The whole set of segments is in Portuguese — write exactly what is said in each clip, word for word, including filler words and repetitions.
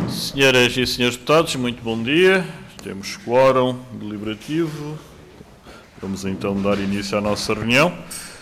Senhoras e senhores deputados, muito bom dia. Temos quórum deliberativo. Vamos então dar início à nossa reunião.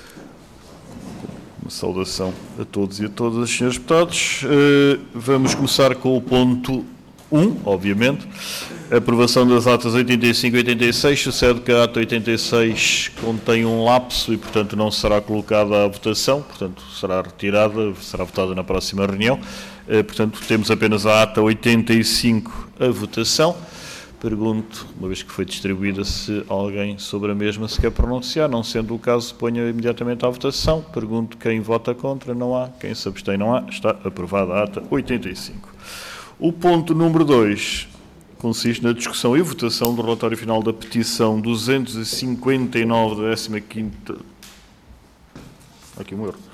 Uma saudação a todos e a todas os senhores deputados. Vamos começar com o ponto um, obviamente. A aprovação das atas oitenta e cinco e oitenta e seis. Sucede que a ata oitenta e seis contém um lapso e, portanto, não será colocada à votação. Portanto, será retirada, será votada na próxima reunião. Portanto, temos apenas a ata oitenta e cinco a votação. Pergunto, uma vez que foi distribuída, se alguém sobre a mesma se quer pronunciar. Não sendo o caso, ponha imediatamente à votação. Pergunto quem vota contra. Não há. Quem se abstém, não há. Está aprovada a ata oitenta e cinco. O ponto número dois consiste na discussão e votação do relatório final da petição duzentos e cinquenta e nove da décima quinta... Aqui um erro.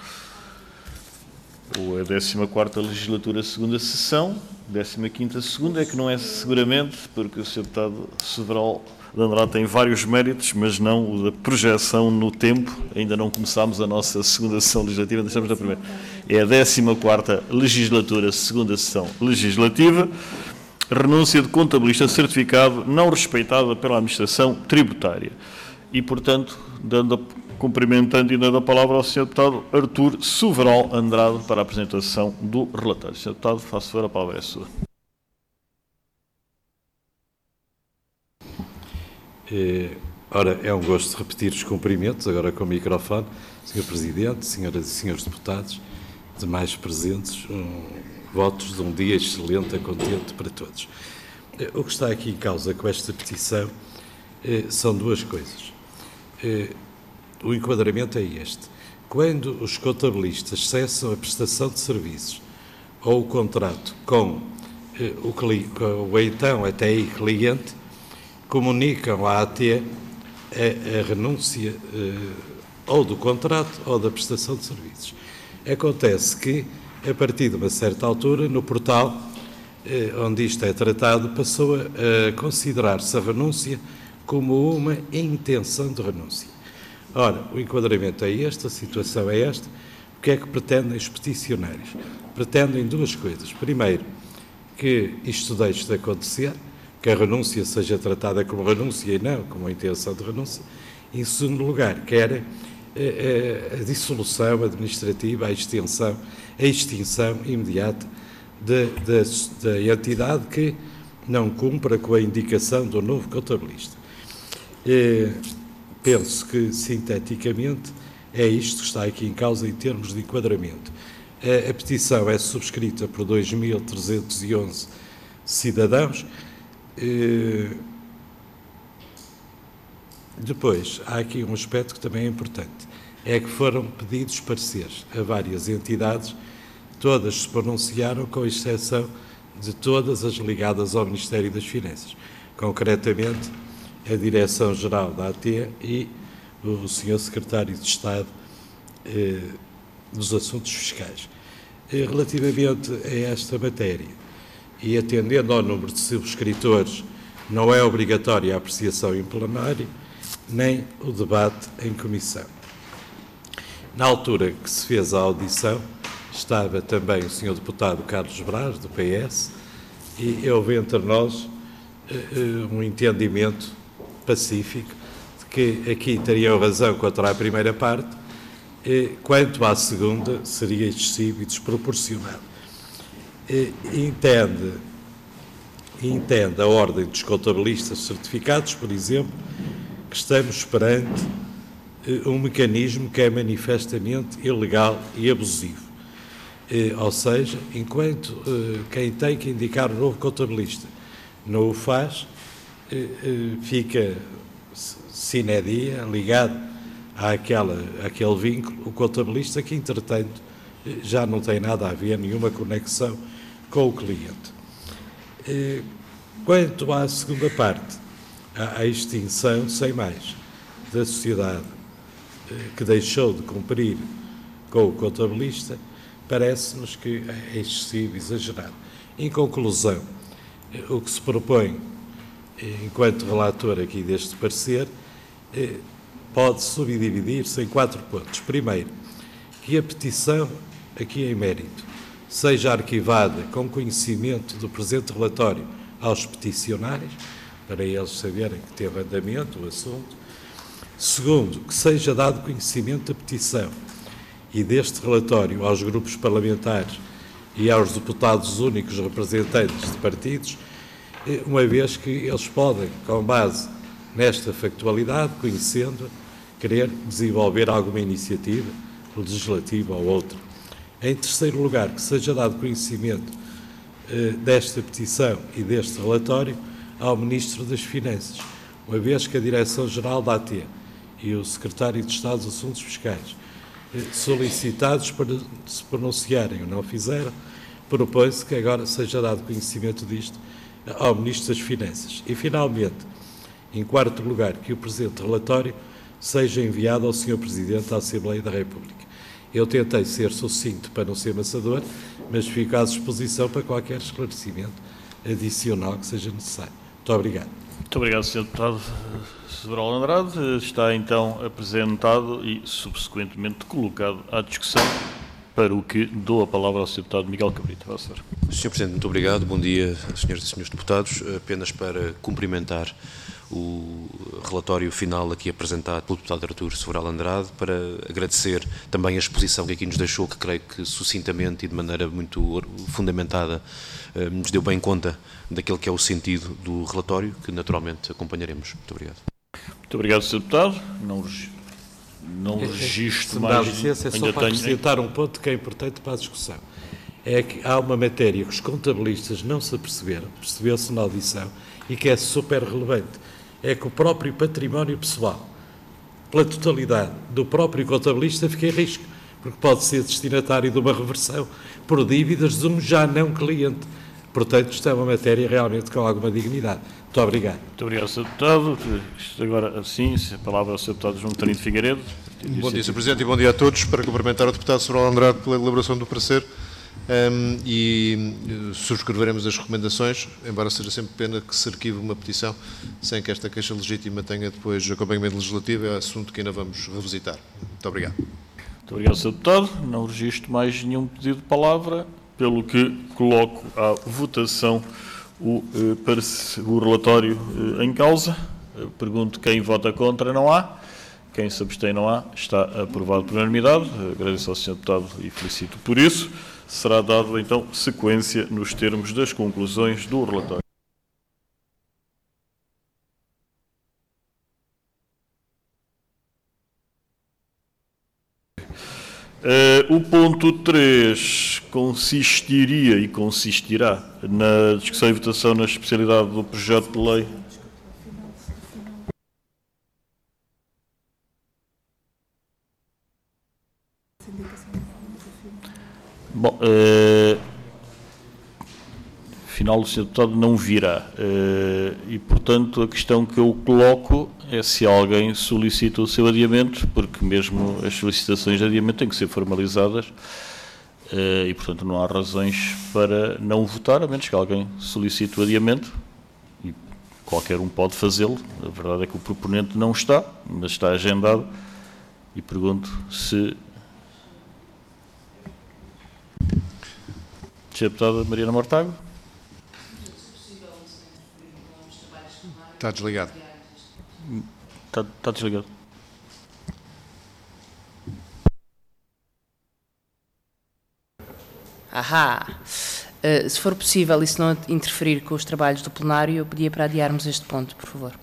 Ou a décima quarta legislatura, segunda sessão. décima quinta segunda é que não é seguramente, porque o senhor deputado Several de Andrade tem vários méritos, mas não o da projeção no tempo. Ainda não começámos a nossa segunda sessão legislativa, ainda estamos na primeira. É a décima quarta legislatura, segunda sessão legislativa. Renúncia de contabilista certificado não respeitada pela administração tributária. E, portanto, dando a, cumprimentando e dando a palavra ao senhor deputado Artur Several Andrade para a apresentação do relatório. senhor deputado, faço favor, a palavra é sua. É, ora, é um gosto repetir os cumprimentos, agora com o microfone. senhor Presidente, senhoras e senhores deputados, demais presentes, um, votos de um dia excelente, contente para todos. O que está aqui em causa com esta petição eh, são duas coisas. Eh, o enquadramento é este. Quando os contabilistas cessam a prestação de serviços ou o contrato com, eh, o, com o então até aí cliente, comunicam à A T a, a renúncia eh, ou do contrato ou da prestação de serviços. Acontece que, a partir de uma certa altura, no portal eh, onde isto é tratado, passou a, a considerar-se a renúncia como uma intenção de renúncia. Ora, o enquadramento é este, a situação é esta. O que é que pretendem os peticionários? Pretendem duas coisas. Primeiro, que isto deixe de acontecer, que a renúncia seja tratada como renúncia e não como intenção de renúncia. Em segundo lugar, querem a, a, a dissolução administrativa, a extinção, a extinção imediata da entidade que não cumpra com a indicação do novo contabilista. E, penso que, sinteticamente, é isto que está aqui em causa em termos de enquadramento. A, a petição é subscrita por dois mil trezentos e onze cidadãos. E, depois, há aqui um aspecto que também é importante, é que foram pedidos pareceres a várias entidades, todas se pronunciaram, com exceção de todas as ligadas ao Ministério das Finanças, concretamente a Direção-Geral da A T e o senhor Secretário de Estado eh, dos Assuntos Fiscais. Eh, relativamente a esta matéria, e atendendo ao número de subscritores, não é obrigatória a apreciação em plenário, nem o debate em comissão. Na altura que se fez a audição, estava também o senhor deputado Carlos Braz, do P S, e houve entre nós uh, um entendimento pacífico de que aqui teriam razão contra a primeira parte, e, quanto à segunda, seria excessivo e desproporcionado. E, entende, entende a ordem dos contabilistas certificados, por exemplo, que estamos perante um mecanismo que é manifestamente ilegal e abusivo. Ou seja, enquanto quem tem que indicar o novo contabilista não o faz, fica sine die, ligado àquela, àquele vínculo, o contabilista que, entretanto, já não tem nada a ver, nenhuma conexão com o cliente. Quanto à segunda parte, a extinção, sem mais, da sociedade que deixou de cumprir com o contabilista, parece-nos que é excessivo, exagerado. Em conclusão, o que se propõe, enquanto relator aqui deste parecer, pode subdividir-se em quatro pontos. Primeiro, que a petição, aqui em mérito, seja arquivada com conhecimento do presente relatório aos peticionários, para eles saberem que teve andamento o assunto. Segundo, que seja dado conhecimento da petição e deste relatório aos grupos parlamentares e aos deputados únicos representantes de partidos, uma vez que eles podem, com base nesta factualidade, conhecendo, querer desenvolver alguma iniciativa legislativa ou outra. Em terceiro lugar, que seja dado conhecimento eh, desta petição e deste relatório ao Ministro das Finanças, uma vez que a Direção-Geral da A T e o Secretário de Estado dos Assuntos Fiscais, eh, solicitados para se pronunciarem ou não fizeram, propõe-se que agora seja dado conhecimento disto ao Ministro das Finanças. E, finalmente, em quarto lugar, que o presente relatório seja enviado ao senhor Presidente da Assembleia da República. Eu tentei ser sucinto para não ser maçador, mas fico à disposição para qualquer esclarecimento adicional que seja necessário. Muito obrigado. Muito obrigado, senhor Deputado Sobral Andrade. Está então apresentado e subsequentemente colocado à discussão, para o que dou a palavra ao senhor Deputado Miguel Cabrita. senhor Presidente, muito obrigado. Bom dia, senhoras e senhores deputados. Apenas para cumprimentar o relatório final aqui apresentado pelo deputado Artur Sobral Andrade, para agradecer também a exposição que aqui nos deixou, que creio que sucintamente e de maneira muito fundamentada nos deu bem conta daquele que é o sentido do relatório, que naturalmente acompanharemos. Muito obrigado. Muito obrigado, senhor Deputado. Não, não registro mais... Se me dá licença, é só para acrescentar um ponto que é importante para a discussão. É que há uma matéria que os contabilistas não se aperceberam, percebeu-se na audição, e que é super relevante. É que o próprio património pessoal, pela totalidade do próprio contabilista, fica em risco, porque pode ser destinatário de uma reversão por dívidas de um já não cliente. Portanto, isto é uma matéria realmente com alguma dignidade. Muito obrigado. Muito obrigado, senhor Deputado. Isto agora, assim, a palavra ao senhor Deputado João Coutinho de Figueiredo. Bom dia, senhor Presidente, e bom dia a todos. Para cumprimentar o Deputado Sobral Andrade pela elaboração do parecer. Um, e subscreveremos as recomendações, embora seja sempre pena que se arquive uma petição sem que esta queixa legítima tenha depois acompanhamento legislativo. É um assunto que ainda vamos revisitar. Muito obrigado. Muito obrigado, senhor Deputado. Não registro mais nenhum pedido de palavra, pelo que coloco à votação o, eh, o relatório eh, em causa. Eu pergunto quem vota contra. Não há. Quem se abstém, não há. Está aprovado por unanimidade. Agradeço ao senhor Deputado e felicito por isso. Será dado, então, sequência nos termos das conclusões do relatório. Uh, o ponto três consistiria e consistirá na discussão e votação na especialidade do projeto de lei. Bom, uh, final o senhor Deputado não virá uh, e, portanto, a questão que eu coloco é se alguém solicita o seu adiamento, porque mesmo as solicitações de adiamento têm que ser formalizadas uh, e, portanto, não há razões para não votar, a menos que alguém solicite o adiamento, e qualquer um pode fazê-lo. A verdade é que o proponente não está, mas está agendado, e pergunto se... senhora Deputada Mariana Mortágua. Está desligado. Está, está desligado. Ahá. Uh, se for possível e se não interferir com os trabalhos do plenário, eu pedia para adiarmos este ponto, por favor.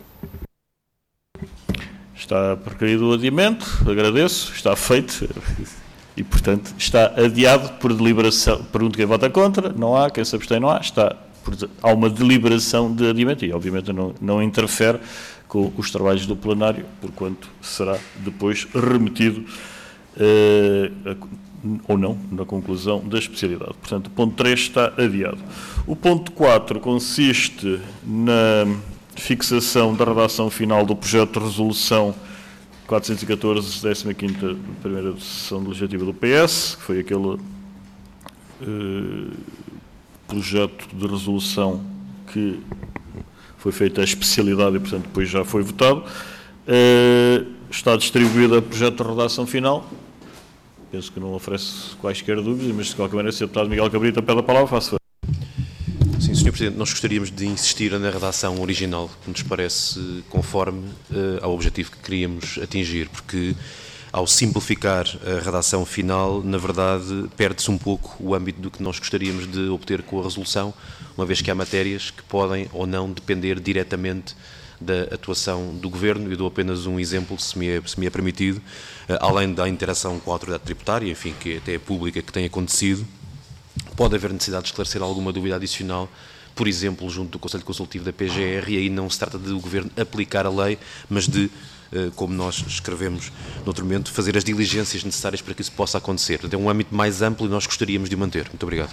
Está requerido o adiamento, agradeço, está feito. E, portanto, está adiado por deliberação. Pergunto quem vota contra, não há, quem se abstém não há, está, por, há uma deliberação de adiamento e, obviamente, não, não interfere com os trabalhos do plenário, porquanto será depois remetido eh, ou não na conclusão da especialidade. Portanto, o ponto três está adiado. O ponto quatro consiste na fixação da redação final do projeto de resolução quatrocentos e catorze, décima quinta primeira sessão legislativa do P S, que foi aquele eh, projeto de resolução que foi feita a especialidade e, portanto, depois já foi votado. Eh, está distribuído o projeto de redação final. penso que não oferece quaisquer dúvidas, mas de qualquer maneira, se o deputado Miguel Cabrita pede a palavra, faço. Sim, senhor Presidente, nós gostaríamos de insistir na redação original, que nos parece conforme uh, ao objetivo que queríamos atingir, porque ao simplificar a redação final, na verdade, perde-se um pouco o âmbito do que nós gostaríamos de obter com a resolução, uma vez que há matérias que podem ou não depender diretamente da atuação do Governo. Eu dou apenas um exemplo, se me é, se me é permitido, uh, além da interação com a autoridade tributária, enfim, que até é pública, que tem acontecido, pode haver necessidade de esclarecer alguma dúvida adicional, por exemplo, junto do Conselho Consultivo da P G R, e aí não se trata de o Governo aplicar a lei, mas de, como nós escrevemos no outro momento, fazer as diligências necessárias para que isso possa acontecer. É um âmbito mais amplo e nós gostaríamos de o manter. Muito obrigado.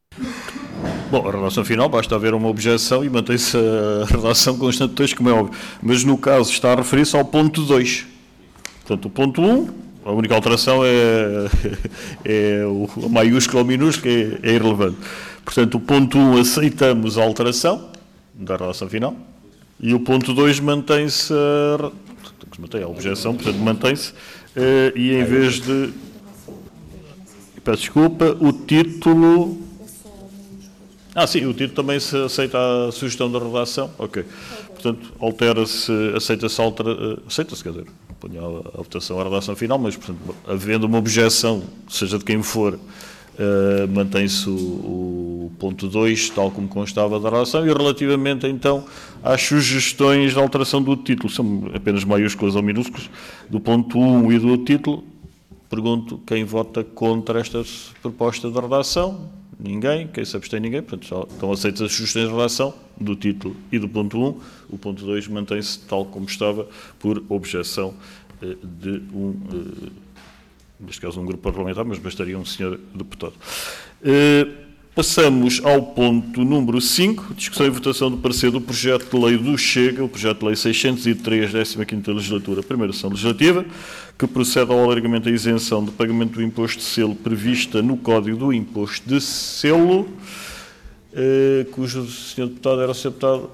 Bom, a redação final, basta haver uma objeção e mantém-se a redação constante do texto, como é óbvio. Mas no caso está a referir-se ao ponto dois. Portanto, o ponto um, a única alteração é, é o a maiúsculo ou minúsculo, é, é irrelevante. Portanto, o ponto um, aceitamos a alteração da redação final, e o ponto dois mantém-se a, mantém a objeção, portanto, mantém-se, e em vez de, peço desculpa, o título... Ah, sim, o título também se aceita a sugestão da redação, ok. Portanto, altera-se, aceita-se, altera, aceita-se, quer dizer, ponha a votação à redação final, mas, portanto, havendo uma objeção, seja de quem for, uh, mantém-se o, o ponto dois, tal como constava da redação, e relativamente, então, às sugestões de alteração do título, são apenas maiúsculas ou minúsculas, do ponto um e do título, pergunto quem vota contra esta proposta de redação. Ninguém. Quem se abstém? Ninguém. Portanto, só estão aceitas as sugestões de redação do título e do ponto um. O ponto dois mantém-se tal como estava por objeção eh, de um, eh, neste caso um grupo parlamentar, mas bastaria um senhor deputado. Eh, passamos ao ponto número cinco, discussão e votação do parecer do projeto de lei do Chega, o projeto de lei seiscentos e três, décima quinta legislatura, primeira sessão legislativa, que procede ao alargamento da isenção de pagamento do imposto de selo prevista no Código do Imposto de Selo, eh, cujo senhor deputado era o senhor deputado.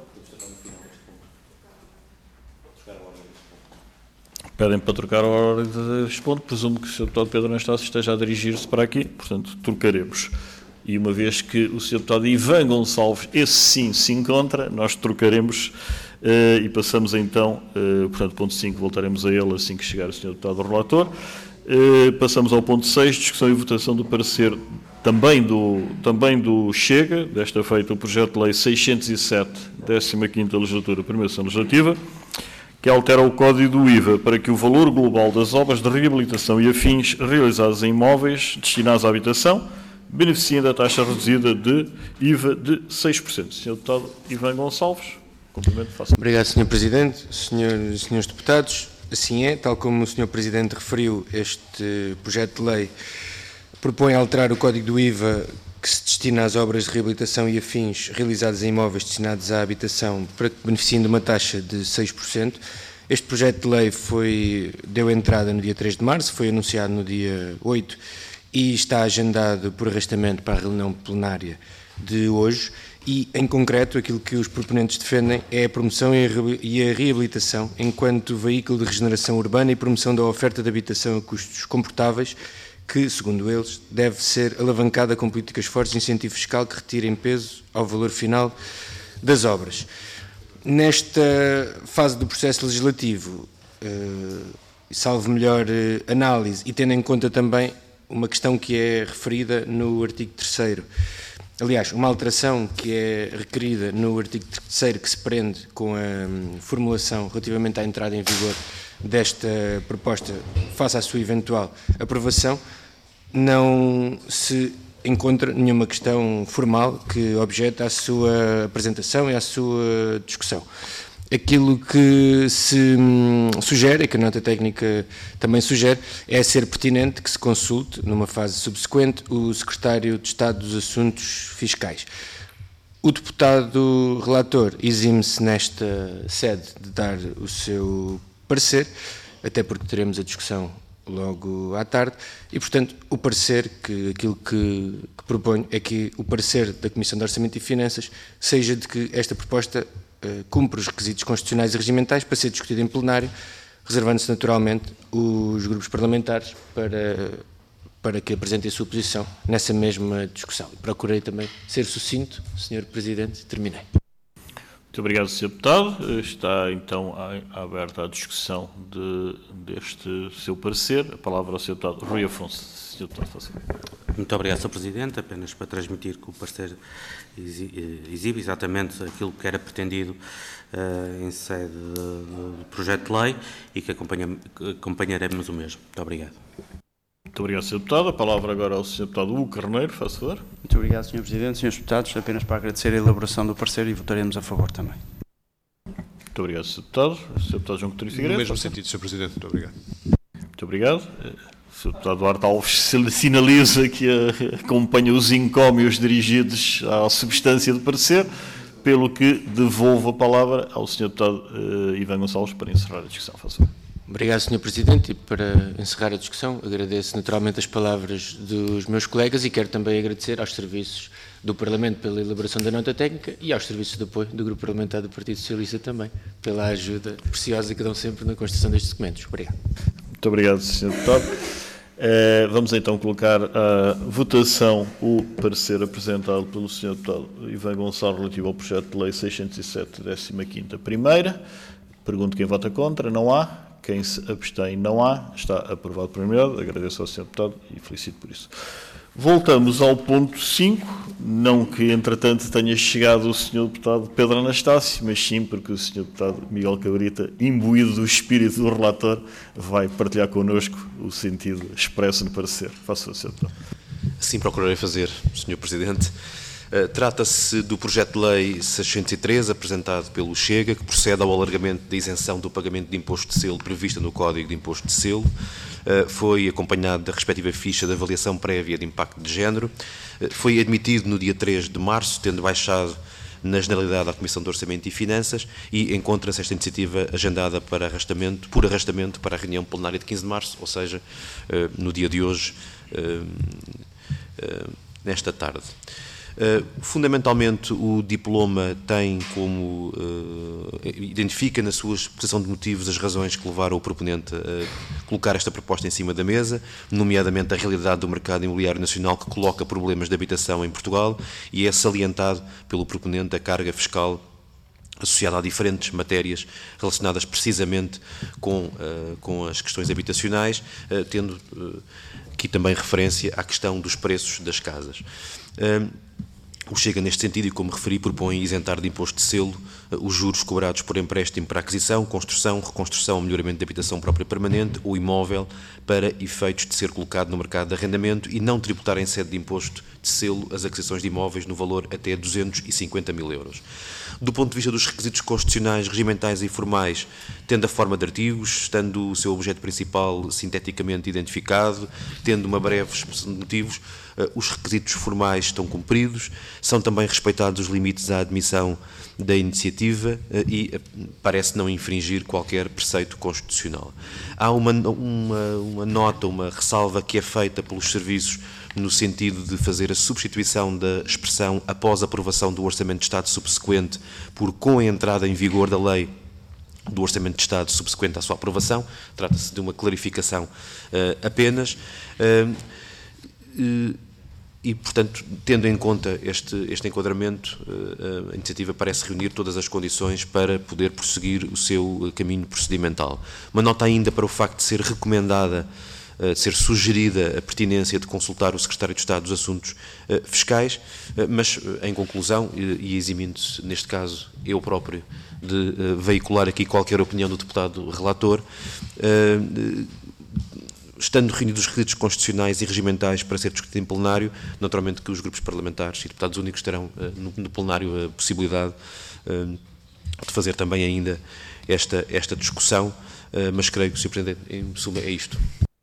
Pedem para trocar a ordem deste ponto, presumo que o senhor deputado Pedro Anastácio esteja a dirigir-se para aqui, portanto, trocaremos. E uma vez que o senhor deputado Ivan Gonçalves, esse sim, se encontra, nós trocaremos uh, e passamos então, uh, portanto, ponto cinco, voltaremos a ele assim que chegar o senhor deputado relator. Uh, passamos ao ponto seis, discussão e votação do parecer também do, também do Chega, desta feita o projeto de lei seiscentos e sete, décima quinta legislatura, primeira sessão legislativa, que altera o Código do I V A para que o valor global das obras de reabilitação e afins realizadas em imóveis destinados à habitação beneficiem da taxa reduzida de I V A de seis por cento. senhor Deputado Ivan Gonçalves, cumprimento, faça. Obrigado, senhor Presidente. Senhores, senhores Deputados, assim é, tal como o senhor Presidente referiu, este projeto de lei propõe alterar o Código do I V A que se destina às obras de reabilitação e afins realizadas em imóveis destinados à habitação para que beneficiem de uma taxa de seis por cento. Este projeto de lei foi, deu entrada no dia três de março, foi anunciado no dia oito e está agendado por arrastamento para a reunião plenária de hoje e, em concreto, aquilo que os proponentes defendem é a promoção e a reabilitação enquanto veículo de regeneração urbana e promoção da oferta de habitação a custos comportáveis que, segundo eles, deve ser alavancada com políticas fortes de incentivo fiscal que retirem peso ao valor final das obras. Nesta fase do processo legislativo, eh, salvo melhor eh, análise e tendo em conta também uma questão que é referida no artigo terceiro, aliás, uma alteração que é requerida no artigo terceiro que se prende com a um, formulação relativamente à entrada em vigor desta proposta face à sua eventual aprovação, não se encontra nenhuma questão formal que objeta à sua apresentação e à sua discussão. Aquilo que se sugere, e que a nota técnica também sugere, é ser pertinente que se consulte, numa fase subsequente, o Secretário de Estado dos Assuntos Fiscais. O deputado relator exime-se nesta sede de dar o seu parecer, até porque teremos a discussão logo à tarde, e, portanto, o parecer, que aquilo que, que proponho é que o parecer da Comissão de Orçamento e Finanças seja de que esta proposta Uh, cumpre os requisitos constitucionais e regimentais para ser discutido em plenário, reservando-se naturalmente os grupos parlamentares para para que apresente a sua posição nessa mesma discussão. Procurei também ser sucinto, senhor Presidente, terminei. Muito obrigado, senhor Deputado. Está então aberta a discussão de, deste seu parecer. A palavra ao senhor Deputado Rui Afonso. senhor Deputado, faça. Muito obrigado, senhor Presidente. Apenas para transmitir que o parecer exibe exatamente aquilo que era pretendido uh, em sede do projeto de lei e que acompanha, acompanharemos o mesmo. Muito obrigado. Muito obrigado, senhor Deputado. A palavra agora ao senhor Deputado Hugo Carneiro, faz favor. Muito obrigado, senhor Presidente. senhores Deputados, apenas para agradecer a elaboração do parecer e votaremos a favor também. Muito obrigado, senhor Deputado. senhor Deputado João Coutinho Figueiredo. No mesmo sentido, senhor Presidente. Muito obrigado. Muito obrigado. O senhor Deputado Duarte Alves sinaliza que acompanha os encómios dirigidos à substância do parecer, pelo que devolvo a palavra ao senhor Deputado uh, Ivan Gonçalves para encerrar a discussão. Faz favor. Obrigado, senhor Presidente, e para encerrar a discussão, agradeço naturalmente as palavras dos meus colegas e quero também agradecer aos serviços do Parlamento pela elaboração da nota técnica e aos serviços de apoio do Grupo Parlamentar do Partido Socialista também, pela ajuda preciosa que dão sempre na construção destes documentos. Obrigado. Muito obrigado, senhor Deputado. Uh, vamos então colocar à votação o parecer apresentado pelo senhor Deputado Ivan Gonçalves relativo ao projeto de lei seiscentos e sete, décima quinta primeira. Pergunto quem vota contra. Não há. Quem se abstém, não há. Está aprovado por unanimidade. Agradeço ao senhor Deputado e felicito por isso. Voltamos ao ponto cinco. Não que, entretanto, tenha chegado o senhor Deputado Pedro Anastácio, mas sim porque o senhor Deputado Miguel Cabrita, imbuído do espírito do relator, vai partilhar connosco o sentido expresso no parecer. Faça o senhor Deputado. Assim procurarei fazer, senhor Presidente. Uh, Trata-se do projeto de lei seiscentos e três, apresentado pelo Chega, que procede ao alargamento da isenção do pagamento de imposto de selo prevista no Código de Imposto de Selo. Uh, foi acompanhado da respectiva ficha de avaliação prévia de impacto de género. Uh, foi admitido no dia três de março, tendo baixado na generalidade à Comissão de Orçamento e Finanças, e encontra-se esta iniciativa agendada para arrastamento, por arrastamento para a reunião plenária de quinze de março, ou seja, uh, no dia de hoje, uh, uh, nesta tarde. Uh, fundamentalmente, o diploma tem como, uh, identifica na sua exposição de motivos as razões que levaram o proponente a colocar esta proposta em cima da mesa, nomeadamente a realidade do mercado imobiliário nacional que coloca problemas de habitação em Portugal, e é salientado pelo proponente a carga fiscal associada a diferentes matérias relacionadas precisamente com, uh, com as questões habitacionais, uh, tendo uh, aqui também referência à questão dos preços das casas. Uh, O Chega, neste sentido, e como referi, propõe isentar de imposto de selo uh, os juros cobrados por empréstimo para aquisição, construção, reconstrução ou melhoramento de habitação própria permanente ou imóvel para efeitos de ser colocado no mercado de arrendamento e não tributar em sede de imposto de selo as aquisições de imóveis no valor até duzentos e cinquenta mil euros. Do ponto de vista dos requisitos constitucionais, regimentais e formais, tendo a forma de artigos, estando o seu objeto principal sinteticamente identificado, tendo uma breve exposição de motivos, os requisitos formais estão cumpridos, são também respeitados os limites à admissão da iniciativa e parece não infringir qualquer preceito constitucional. Há uma, uma, uma nota, uma ressalva que é feita pelos serviços no sentido de fazer a substituição da expressão após a aprovação do Orçamento de Estado subsequente por com a entrada em vigor da lei do Orçamento de Estado subsequente à sua aprovação. Trata-se de uma clarificação uh, apenas. Uh, uh, E, portanto, tendo em conta este, este enquadramento, uh, a iniciativa parece reunir todas as condições para poder prosseguir o seu caminho procedimental. Uma nota ainda para o facto de ser recomendada, uh, de ser sugerida a pertinência de consultar o Secretário de Estado dos Assuntos uh, Fiscais, uh, mas, uh, em conclusão, e, e eximindo-se, neste caso, eu próprio, de uh, veicular aqui qualquer opinião do deputado relator, uh, estando reunidos os requisitos constitucionais e regimentais para ser discutido em plenário, naturalmente que os grupos parlamentares e deputados únicos terão uh, no, no plenário a possibilidade uh, de fazer também ainda esta, esta discussão, uh, mas creio que, senhor Presidente, em suma, é isto.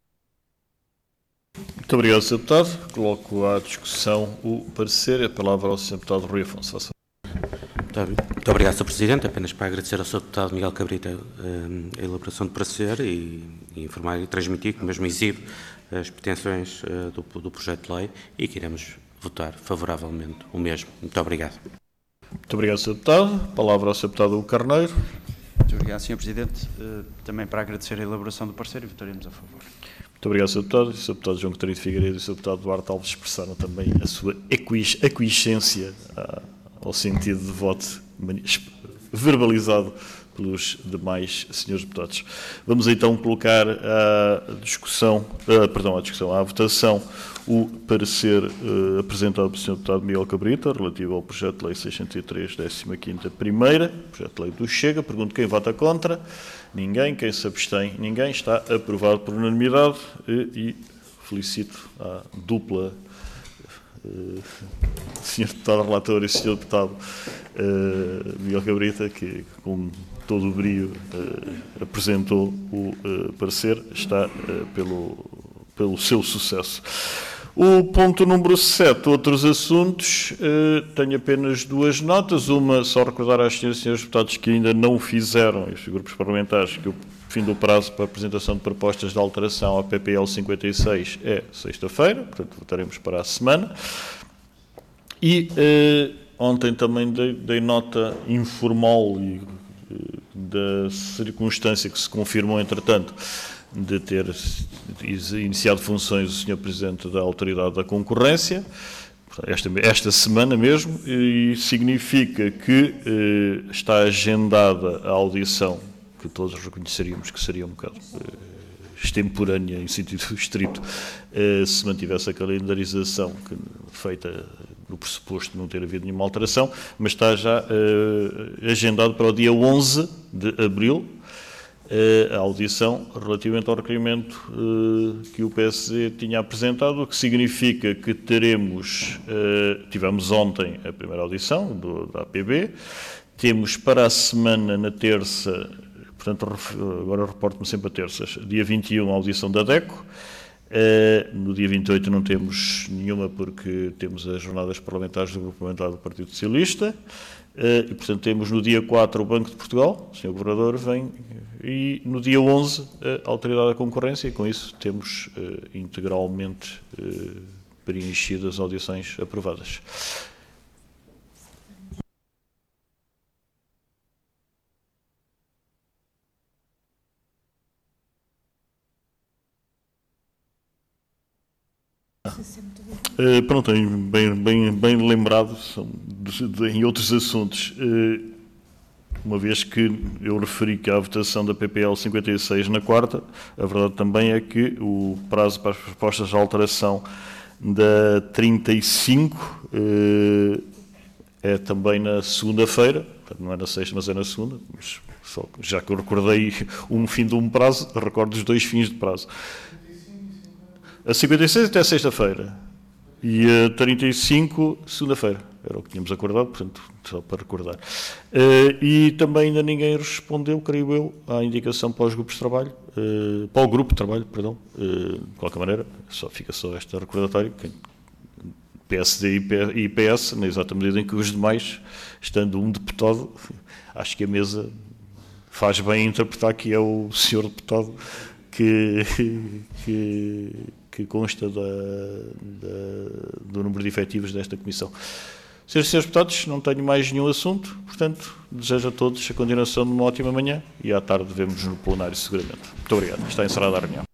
Muito obrigado, senhor Deputado. Coloco à discussão o parecer. A palavra ao senhor Deputado Rui Afonso. Muito obrigado, senhor Presidente. Apenas para agradecer ao senhor Deputado Miguel Cabrita a elaboração do parecer e, e informar e transmitir que mesmo exibe as pretensões do, do projeto de lei e que iremos votar favoravelmente o mesmo. Muito obrigado. Muito obrigado, senhor Deputado. Palavra ao senhor Deputado Carneiro. Muito obrigado, senhor Presidente. Também para agradecer a elaboração do parecer e votaremos a favor. Muito obrigado, senhor Deputado. O senhor Deputado João Coutinho de Figueiredo e o senhor Deputado Duarte Alves expressaram também a sua aquiescência ao sentido de voto verbalizado pelos demais senhores deputados. Vamos então colocar à discussão, uh, perdão, à discussão, à votação, o parecer uh, apresentado pelo senhor Deputado Miguel Cabrita, relativo ao projeto de lei seiscentos e três, décima quinta primeira, projeto de lei do Chega. Pergunto quem vota contra. Ninguém. Quem se abstém? Ninguém. Está aprovado por unanimidade e, e felicito a dupla Uh, senhor Deputado Relator e senhor Deputado uh, Miguel Cabrita, que com todo o brio uh, apresentou o uh, parecer, está uh, pelo, pelo seu sucesso. O ponto número sete, outros assuntos, uh, tenho apenas duas notas. Uma, só recordar às senhoras e senhores deputados que ainda não fizeram, os grupos parlamentares, que o fim do prazo para a apresentação de propostas de alteração à P P L cinquenta e seis é sexta-feira, portanto votaremos para a semana. E eh, ontem também dei, dei nota informal e, eh, da circunstância que se confirmou, entretanto, de ter iniciado funções o senhor Presidente da Autoridade da Concorrência, esta, esta semana mesmo, e significa que eh, está agendada a audição que todos reconheceríamos que seria um bocado uh, extemporânea, em sentido estrito, uh, se mantivesse a calendarização que, feita no pressuposto de não ter havido nenhuma alteração, mas está já uh, agendado para o dia onze de abril uh, a audição relativamente ao requerimento uh, que o P S D tinha apresentado, o que significa que teremos, uh, tivemos ontem a primeira audição do, da A P B, temos para a semana, na terça, portanto, agora reporto-me sempre a terças, dia vinte e um, a audição da DECO. Uh, no dia vinte e oito não temos nenhuma, porque temos as jornadas parlamentares do Grupo Parlamentar do Partido Socialista. Uh, e, portanto, temos no dia quatro o Banco de Portugal, o senhor Governador vem, e no dia onze a Autoridade da Concorrência, e com isso temos uh, integralmente uh, preenchidas as audições aprovadas. Uh, pronto, bem, bem, bem lembrado, são de, de, em outros assuntos, uh, uma vez que eu referi que há a votação da P P L cinquenta e seis na quarta, a verdade também é que o prazo para as propostas de alteração da trinta e cinco uh, é também na segunda-feira, não é na sexta, mas é na segunda, mas só, já que eu recordei um fim de um prazo, recordo os dois fins de prazo. A cinquenta e seis até sexta-feira e a trinta e cinco, segunda-feira. Era o que tínhamos acordado, portanto, só para recordar. Uh, e também ainda ninguém respondeu, creio eu, à indicação para os grupos de trabalho, uh, para o grupo de trabalho, perdão, uh, de qualquer maneira, só fica só esta recordatória, que P S D e P S, na exata medida em que os demais, estando um deputado, acho que a mesa faz bem interpretar que é o senhor deputado que... que que consta da, da, do número de efetivos desta Comissão. Senhoras e senhores deputados, não tenho mais nenhum assunto, portanto, desejo a todos a continuação de uma ótima manhã e à tarde vemos-nos no plenário, seguramente. Muito obrigado. Está encerrada a reunião.